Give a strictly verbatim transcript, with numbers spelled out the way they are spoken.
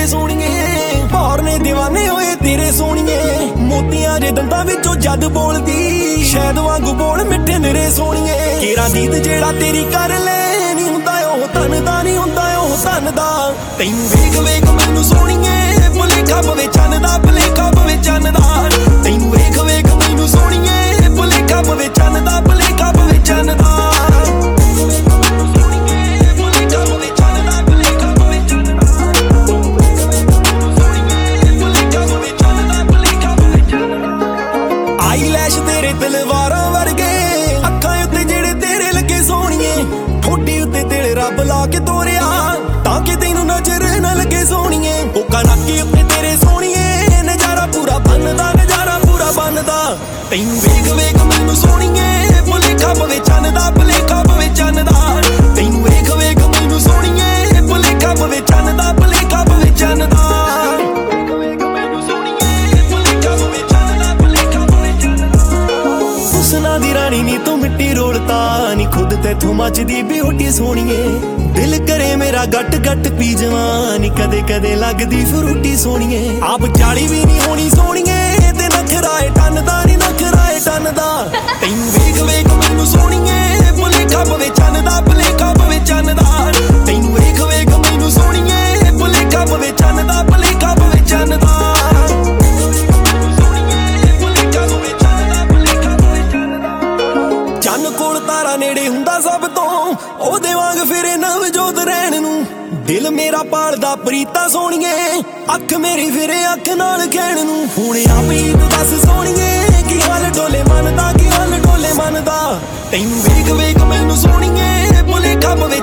ਮੇਰੇ ਸੋਹਣੀਏ ਭੌਰ ਨੇ دیਵਾਨੇ ਹੋਏ ਤੇਰੇ ਸੋਹਣੀਏ ਮੋਤੀਆਂ ਦੇ ਦੰਦਾਂ ਵਿੱਚੋਂ ਜਦ ਬੋਲਦੀ ਸ਼ਾਇਦ ਵਾਂਗੂ ਬੋਲ ਮਿੱਠੇ ਨਿਰੇ ਸੋਹਣੀਏ ਕੇਰਾ ਦੀਦ ਜਿਹੜਾ ਤੇਰੀ ਕਰ ਲੈ ਨਹੀਂ ਹੁੰਦਾ ਉਹ ਧਨ ਦਾ ਨਹੀਂ ਹੁੰਦਾ ਉਹ ਧਨ ਦਾ ਤੈਨੂੰ ਵੇਖ ਵੇਖ ਮੈਨੂੰ ਸੋਹਣੀਏ ਭੁਲੇਖਾ ਪਵੇ ਚੰਨ ਦਾ ਭੁਲੇਖਾ ਪਵੇ ਚੰਨ ਦਾ ਤੈਨੂੰ ਵੇਖ ਵੇਖ ਮੈਨੂੰ ਸੋਹਣੀਏ ਭੁਲੇਖਾ ਪਵੇ ਚੰਨ ਦਾ ਭੁਲੇਖਾ ਪਵੇ ਚੰਨ ਦਾ ਆਈਲੈਸ਼ ਤੇਰੇ ਤਲਵਾਰਾਂ ਵਰਗੇ ਅੱਖਾਂ ਉੱਤੇ ਜਿਹੜੇ ਤੇਰੇ ਲੱਗੇ ਸੋਹਣੀਏ ਠੋਡੀ ਉੱਤੇ ਤੇਰੇ ਰੱਬ ਲਾ ਕੇ ਤੋਰਿਆ ਤਾਂ ਕਿ ਤੈਨੂੰ ਨਜ਼ਰ ਨਾ ਲੱਗੇ ਸੋਹਣੀਏ ਉਹ ਕਨਾਕੀ ਉੱਤੇ ਤੇਰੇ ਸੋਹਣੀਏ ਨਜ਼ਾਰਾ ਪੂਰਾ ਬਣਦਾ ਨਜ਼ਾਰਾ ਪੂਰਾ ਬਣਦਾ ਤੈਨੂੰ ਵੇਖ ਵੇਖ ਮੈਨੂੰ ਸੋਹਣੀਏ ਭੁਲੇਖਾ ਪਵੇ ਚੰਨ ਦਾ ਭੁਲੇਖਾ ਪਵੇ ਚੰਨ ਦਾ ਤੈਨੂੰ ਵੇਖ ਵੇਖ ਮੈਨੂੰ ਸੋਹਣੀਏ ਭੁਲੇਖਾ ਪਵੇ ਚੰਨ ਦਾ ਭੁਲੇਖਾ ਪਵੇ ਚੰਨ ਦਾ ਹੁਸਨਾ ਦੀ ਰਾਣੀ ਨੀ ਤੂੰ ਮਿੱਟੀ ਰੋਲਤਾ ਨੀ ਖੁਦ ਤੈਥੋਂ ਮੱਚਦੀ ਬਿਊਟੀ ਸੋਹਣੀਏ ਦਿਲ ਕਰੇ ਮੇਰਾ ਗੱਟ ਗੱਟ ਪੀ ਜਾਵਾਂ ਨੀ ਕਦੇ ਕਦੇ ਲੱਗਦੀ ਫਰੂਟੀ ਸੋਹਣੀਏ ਆਪ ਚਾਲੀ ਵੀ ਨਹੀਂ ਹੋਣੀ ਸੋਹਣੀਏ ਤੇ ਨਖਰਾਏ ਟੰਨ ਦਾ ਨੀ ਨਖਰਾਏ ਟੰਨ ਦਾ ਤੈਨੂੰ ਵੇਖ ਵੇਖ ਮੈਨੂੰ ਸੋਹਣੀਏ ਭੁਲੇਖਾ ਪਵੇ ਚੰਨ ਦਾ ਭੁਲੇਖਾ ਪਵੇ ਚੰਨ ਦਾ ਤੈਨੂੰ ਵੇਖ ਵੇਖ ਮੈਨੂੰ ਸੋਹਣੀਏ ਭੁਲੇਖਾ ਪਵੇ ਚੰਨ ਦਾ ਭੁਲੇਖਾ ਪਵੇ ਚੰਨ ਦਾ ਚੰਨ ਕੋਲ ਤਾਰਾ ਨੇੜੇ ਹੁੰਦਾ ਸਭ ਤੋਂ ਉਹਦੇ ਵਾਂਗ ਫਿਰੇ ਨਵਜੋਤ ਰਹਿਣ ਨੂੰ ਦਿਲ ਮੇਰਾ ਪਾਲਦਾ ਪ੍ਰੀਤਾ ਸੋਹਣੀਏ ਅੱਖ ਮੇਰੀ ਫਿਰੇ ਅੱਖ ਨਾਲ ਕਹਿਣ ਨੂੰ ਹੁਣ ਆਪ ਹੀ ਤੂੰ ਦੱਸ ਸੋਹਣੀਏ ਕੀ ਹਾਲ ਡੋਲੇ ਮਨ ਦਾ ਕੀ ਹਾਲ ਡੋਲੇ ਮਨ ਦਾ ਤੈਨੂੰ ਵੇਖ ਵੇਖ ਮੈਨੂੰ ਸੋਹਣੀਏ ਭੁਲੇਖਾ ਪਵੇ